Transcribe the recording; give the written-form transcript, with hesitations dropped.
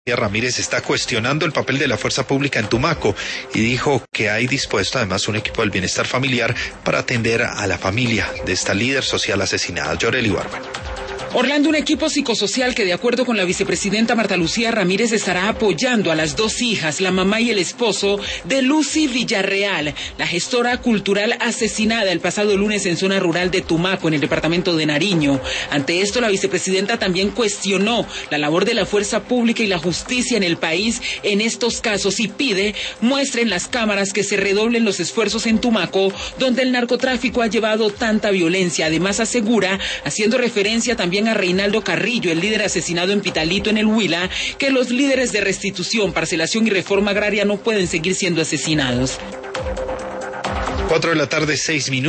Ramírez está cuestionando el papel de la fuerza pública en Tumaco y dijo que hay dispuesto además un equipo del bienestar familiar para atender a la familia de esta líder social asesinada. Yoreli Barba. Orlando, un equipo psicosocial que, de acuerdo con la vicepresidenta Marta Lucía Ramírez, estará apoyando a las dos hijas, la mamá y el esposo de Lucy Villarreal, la gestora cultural asesinada el pasado lunes en zona rural de Tumaco, en el departamento de Nariño. Ante esto, la vicepresidenta también cuestionó la labor de la fuerza pública y la justicia en el país en estos casos y pide muestren las cámaras que se redoblen los esfuerzos en Tumaco, donde el narcotráfico ha llevado tanta violencia. Además, asegura, haciendo referencia también a Reinaldo Carrillo, el líder asesinado en Pitalito, en el Huila, que los líderes de restitución, parcelación y reforma agraria no pueden seguir siendo asesinados. 4 de la tarde, 6 minutos.